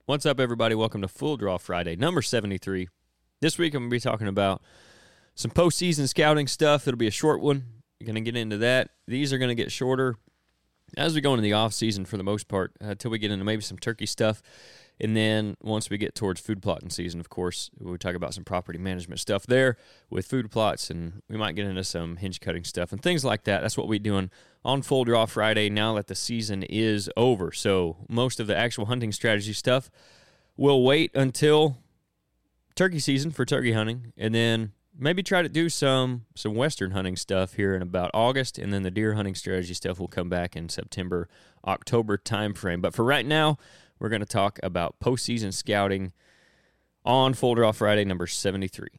What's up, everybody? Welcome to Full Draw Friday, number 73. This week I'm going to be talking about some postseason scouting stuff. It'll be a short one. We're going to get into that. These are going to get shorter as we go into the off-season for the most part, until we get into maybe some turkey stuff. And then once we get towards food plotting season, of course, we'll talk about some property management stuff there with food plots, and we might get into some hinge cutting stuff and things like that. That's what we're doing on Full Draw Friday now that the season is over. So most of the actual hunting strategy stuff will wait until turkey season for turkey hunting, and then maybe try to do some western hunting stuff here in about August, and then the deer hunting strategy stuff will come back in September, October timeframe. But for right now, we're going to talk about postseason scouting on Full Draw Friday, number 73.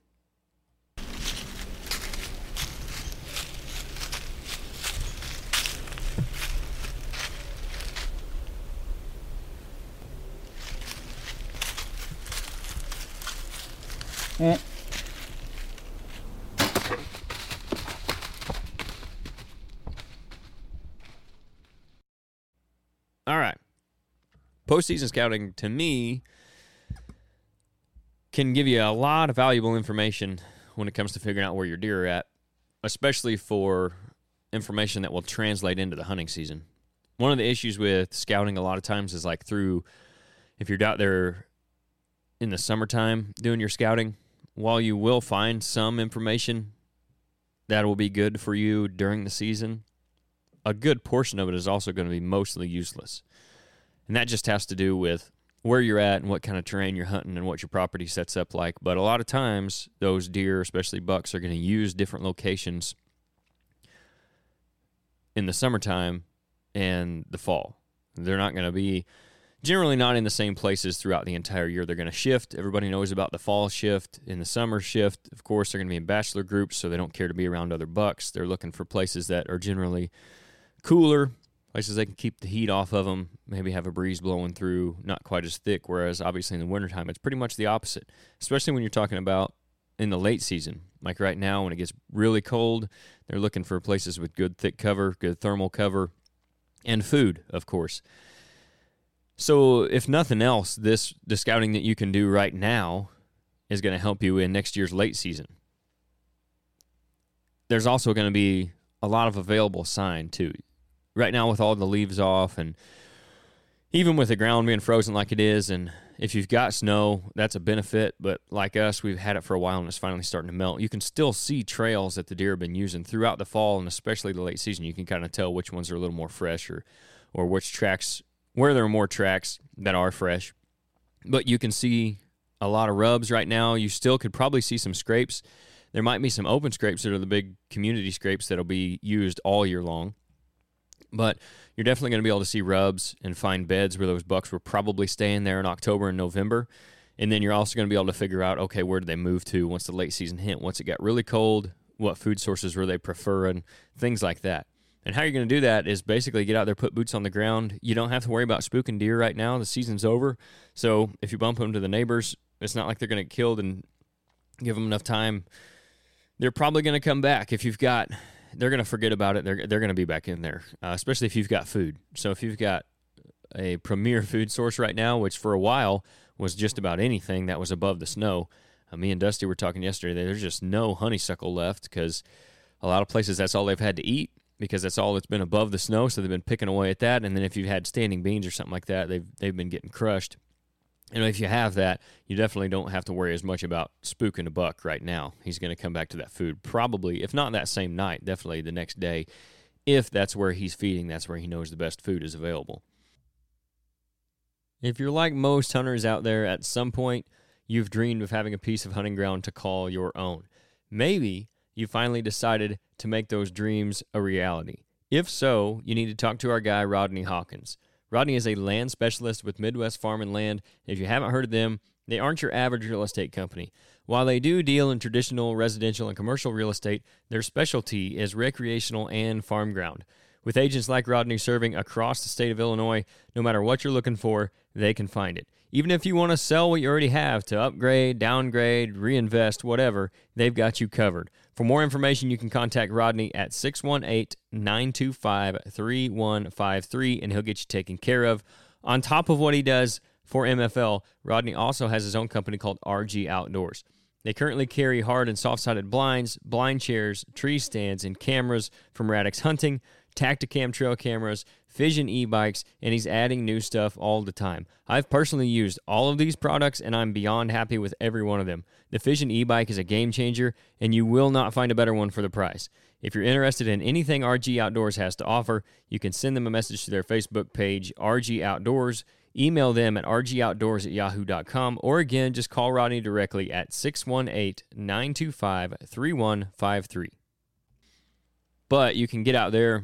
All right. Postseason scouting, to me, can give you a lot of valuable information when it comes to figuring out where your deer are at, especially for information that will translate into the hunting season. One of the issues with scouting a lot of times is like if you're out there in the summertime doing your scouting, while you will find some information that will be good for you during the season, a good portion of it is also going to be mostly useless. And that just has to do with where you're at and what kind of terrain you're hunting and what your property sets up like. But a lot of times, those deer, especially bucks, are going to use different locations in the summertime and the fall. They're not going to be generally not in the same places throughout the entire year. They're going to shift. Everybody knows about the fall shift. In the summer shift, of course, they're going to be in bachelor groups, so they don't care to be around other bucks. They're looking for places that are generally cooler, places they can keep the heat off of them, maybe have a breeze blowing through, not quite as thick, whereas obviously in the wintertime, it's pretty much the opposite, especially when you're talking about in the late season. Like right now, when it gets really cold, they're looking for places with good thick cover, good thermal cover, and food, of course. So if nothing else, the scouting that you can do right now is going to help you in next year's late season. There's also going to be a lot of available sign, too. Right now, with all the leaves off, and even with the ground being frozen like it is, and if you've got snow, that's a benefit. But like us, we've had it for a while, and it's finally starting to melt. You can still see trails that the deer have been using throughout the fall, and especially the late season. You can kind of tell which ones are a little more fresh, or which tracks, where there are more tracks that are fresh. But you can see a lot of rubs right now. You still could probably see some scrapes. There might be some open scrapes that are the big community scrapes that'll be used all year long. But you're definitely going to be able to see rubs and find beds where those bucks were probably staying there in October and November. And then you're also going to be able to figure out, okay, where did they move to once the late season hit? Once it got really cold, what food sources were they preferring? Things like that. And how you're going to do that is basically get out there, put boots on the ground. You don't have to worry about spooking deer right now. The season's over. So if you bump them to the neighbors, it's not like they're going to get killed, and give them enough time. They're probably going to come back. They're going to forget about it. They're going to be back in there, especially if you've got food. So if you've got a premier food source right now, which for a while was just about anything that was above the snow. Me and Dusty were talking yesterday. There's just no honeysuckle left because a lot of places that's all they've had to eat because that's all that's been above the snow, so they've been picking away at that. And then if you've had standing beans or something like that, they've been getting crushed. And if you have that, you definitely don't have to worry as much about spooking a buck right now. He's going to come back to that food probably, if not that same night, definitely the next day. If that's where he's feeding, that's where he knows the best food is available. If you're like most hunters out there, at some point, you've dreamed of having a piece of hunting ground to call your own. Maybe you finally decided to make those dreams a reality. If so, you need to talk to our guy, Rodney Hawkins. Rodney is a land specialist with Midwest Farm and Land. If you haven't heard of them, they aren't your average real estate company. While they do deal in traditional residential and commercial real estate, their specialty is recreational and farm ground. With agents like Rodney serving across the state of Illinois, no matter what you're looking for, they can find it. Even if you want to sell what you already have to upgrade, downgrade, reinvest, whatever, they've got you covered. For more information, you can contact Rodney at 618-925-3153, and he'll get you taken care of. On top of what he does, For MFL, Rodney also has his own company called RG Outdoors. They currently carry hard and soft-sided blinds, blind chairs, tree stands, and cameras from Radix Hunting, Tacticam trail cameras, Fission e-bikes, and he's adding new stuff all the time. I've personally used all of these products, and I'm beyond happy with every one of them. The Fission e-bike is a game changer, and you will not find a better one for the price. If you're interested in anything RG Outdoors has to offer, you can send them a message to their Facebook page, RG Outdoors, email them at rgoutdoors@yahoo.com, or again, just call Rodney directly at 618-925-3153. But you can get out there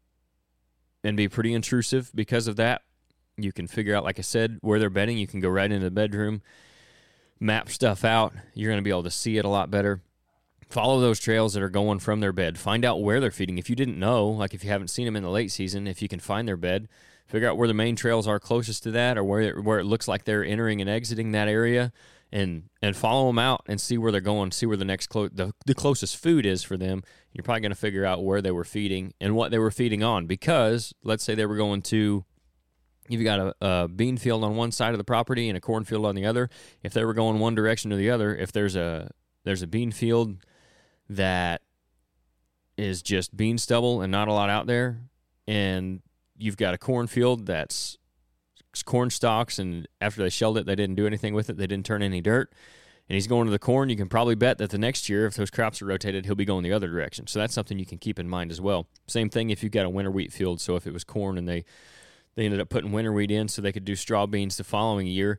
and be pretty intrusive because of that. You can figure out, like I said, where they're bedding. You can go right into the bedroom, map stuff out. You're going to be able to see it a lot better. Follow those trails that are going from their bed. Find out where they're feeding. If you didn't know, like if you haven't seen them in the late season, if you can find their bed, figure out where the main trails are closest to that, or where it looks like they're entering and exiting that area, and follow them out and see where they're going, see where the next the closest food is for them. You're probably going to figure out where they were feeding and what they were feeding on, because let's say they were going to, you've got a bean field on one side of the property and a cornfield on the other. If they were going one direction or the other, if there's a bean field that is just bean stubble and not a lot out there, and you've got a cornfield that's corn stalks, and after they shelled it, they didn't do anything with it. They didn't turn any dirt. And he's going to the corn. You can probably bet that the next year, if those crops are rotated, he'll be going the other direction. So that's something you can keep in mind as well. Same thing if you've got a winter wheat field. So if it was corn and they ended up putting winter wheat in so they could do straw beans the following year,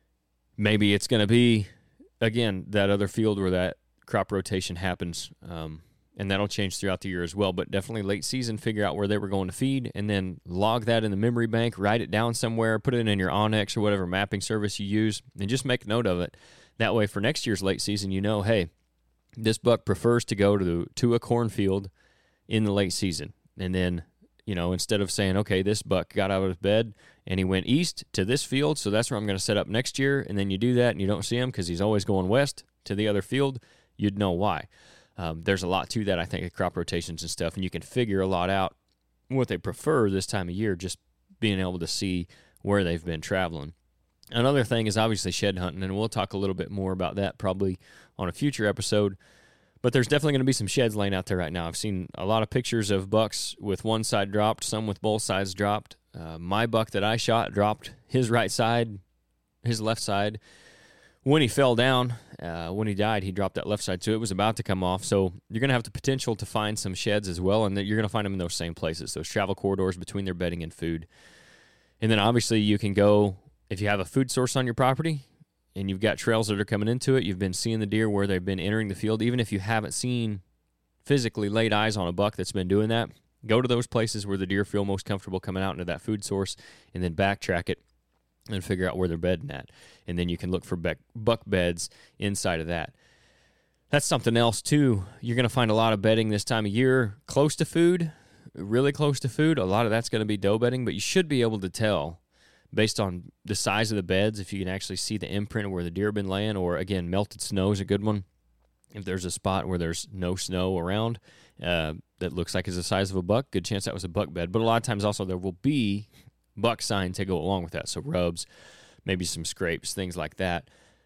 maybe it's going to be, again, that other field where that crop rotation happens. And that'll change throughout the year as well. But definitely late season, figure out where they were going to feed, and then log that in the memory bank, write it down somewhere, put it in your Onyx or whatever mapping service you use, and just make note of it. That way for next year's late season, you know, hey, this buck prefers to go to a cornfield in the late season. And then, you know, instead of saying, okay, this buck got out of his bed and he went east to this field, so that's where I'm going to set up next year, and then you do that and you don't see him because he's always going west to the other field, you'd know why. There's a lot to that, I think, of crop rotations and stuff, and you can figure a lot out what they prefer this time of year, just being able to see where they've been traveling. Another thing is obviously shed hunting, and we'll talk a little bit more about that probably on a future episode, but there's definitely going to be some sheds laying out there right now. I've seen a lot of pictures of bucks with one side dropped, some with both sides dropped. My buck that I shot dropped his right side, his left side. When he fell down, when he died, he dropped that left side, so it was about to come off. So you're going to have the potential to find some sheds as well, and you're going to find them in those same places, those travel corridors between their bedding and food. And then obviously you can go, if you have a food source on your property and you've got trails that are coming into it, you've been seeing the deer where they've been entering the field, even if you haven't seen physically laid eyes on a buck that's been doing that, go to those places where the deer feel most comfortable coming out into that food source, and then backtrack it and figure out where they're bedding at. And then you can look for buck beds inside of that. That's something else, too. You're going to find a lot of bedding this time of year close to food, really close to food. A lot of that's going to be doe bedding, but you should be able to tell based on the size of the beds if you can actually see the imprint of where the deer have been laying, or, again, melted snow is a good one. If there's a spot where there's no snow around that looks like it's the size of a buck, good chance that was a buck bed. But a lot of times also there will be buck signs to go along with that, so rubs, maybe some scrapes, things like that.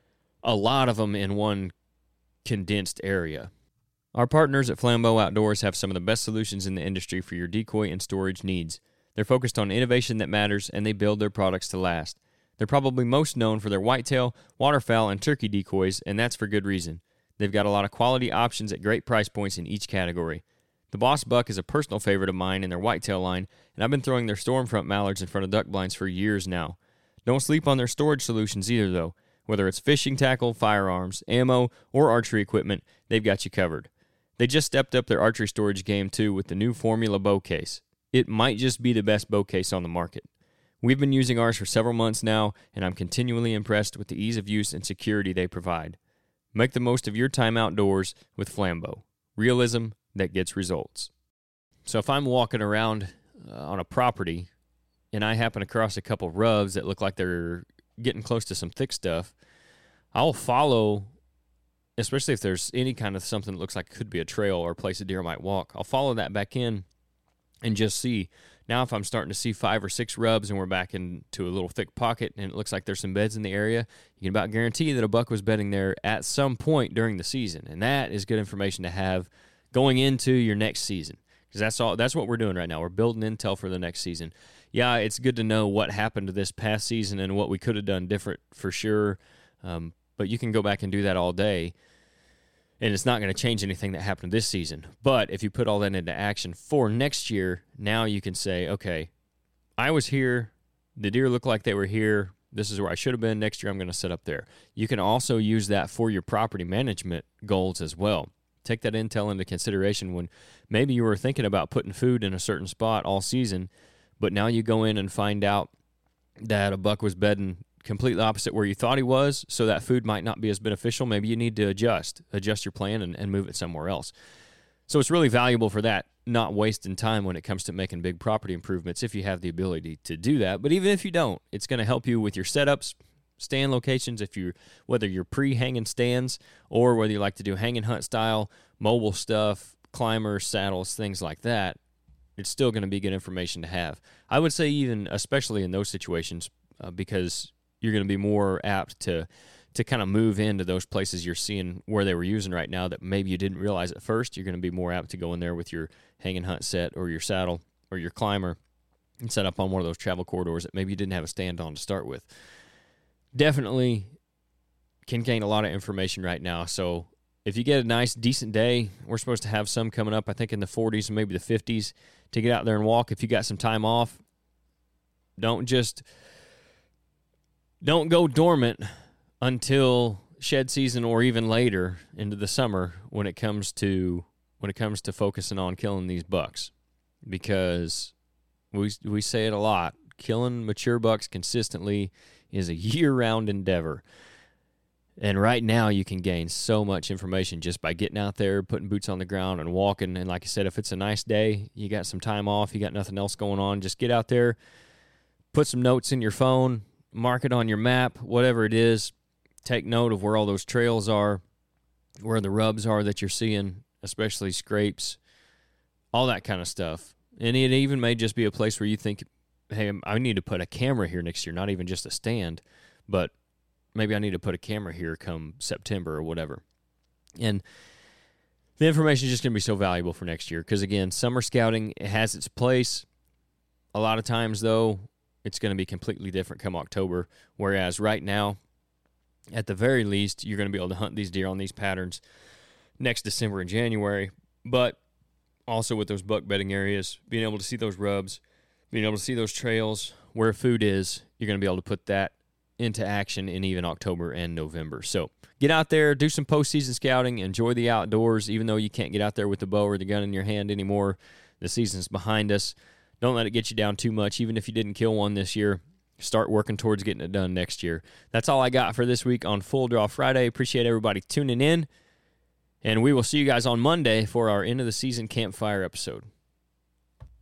A lot of them in one condensed area. Our partners at Flambeau Outdoors have some of the best solutions in the industry for your decoy and storage needs. They're focused on innovation that matters, and they build their products to last. They're probably most known for their whitetail, waterfowl, and turkey decoys, and that's for good reason. They've got a lot of quality options at great price points in each category. The Boss Buck is a personal favorite of mine in their whitetail line, and I've been throwing their Stormfront mallards in front of duck blinds for years now. Don't sleep on their storage solutions either, though. Whether it's fishing tackle, firearms, ammo, or archery equipment, they've got you covered. They just stepped up their archery storage game, too, with the new Formula bow case. It might just be the best bow case on the market. We've been using ours for several months now, and I'm continually impressed with the ease of use and security they provide. Make the most of your time outdoors with Flambeau. Realism that gets results. So if I'm walking around on a property and I happen across a couple rubs that look like they're getting close to some thick stuff, I'll follow, especially if there's any kind of something that looks like it could be a trail or a place a deer might walk. I'll follow that back in and just see, Now if I'm starting to see 5 or 6 rubs and we're back into a little thick pocket and it looks like there's some beds in the area, you can about guarantee that a buck was bedding there at some point during the season. And that is good information to have going into your next season, because that's what we're doing right now. We're building intel for the next season. Yeah, it's good to know what happened to this past season and what we could have done different for sure, but you can go back and do that all day, and it's not going to change anything that happened this season. But if you put all that into action for next year, now you can say, okay, I was here, the deer looked like they were here, this is where I should have been, next year I'm going to set up there. You can also use that for your property management goals as well. Take that intel into consideration when maybe you were thinking about putting food in a certain spot all season, but now you go in and find out that a buck was bedding completely opposite where you thought he was, so that food might not be as beneficial. Maybe you need to adjust your plan and move it somewhere else. So it's really valuable for that, not wasting time when it comes to making big property improvements if you have the ability to do that. But even if you don't, it's going to help you with your setups, stand locations, whether you're pre-hanging stands or whether you like to do hang and hunt style, mobile stuff, climbers, saddles, things like that. It's still going to be good information to have. I would say even especially in those situations because you're going to be more apt to kind of move into those places you're seeing where they were using right now that maybe you didn't realize at first. You're going to be more apt to go in there with your hang and hunt set or your saddle or your climber and set up on one of those travel corridors that maybe you didn't have a stand on to start with. Definitely can gain a lot of information right now. So if you get a nice, decent day, we're supposed to have some coming up, I think in the 40s and maybe the 50s, to get out there and walk. If you got some time off, don't go dormant until shed season or even later into the summer when it comes to focusing on killing these bucks, because we say it a lot. Killing mature bucks consistently is a year-round endeavor. And right now you can gain so much information just by getting out there, putting boots on the ground and walking. And like I said, if it's a nice day, you got some time off, you got nothing else going on, just get out there, put some notes in your phone, mark it on your map, whatever it is. Take note of where all those trails are, where the rubs are that you're seeing, especially scrapes, all that kind of stuff. And it even may just be a place where you think, hey, I need to put a camera here next year, not even just a stand, but maybe I need to put a camera here come September or whatever. And the information is just going to be so valuable for next year because, again, summer scouting has its place. A lot of times, though, it's going to be completely different come October, whereas right now, at the very least, you're going to be able to hunt these deer on these patterns next December and January, but also with those buck bedding areas, being able to see those rubs, being able to see those trails, where food is, you're going to be able to put that into action in even October and November. So get out there, do some postseason scouting, enjoy the outdoors, even though you can't get out there with the bow or the gun in your hand anymore. The season's behind us. Don't let it get you down too much. Even if you didn't kill one this year, start working towards getting it done next year. That's all I got for this week on Full Draw Friday. Appreciate everybody tuning in, and we will see you guys on Monday for our end of the season campfire episode.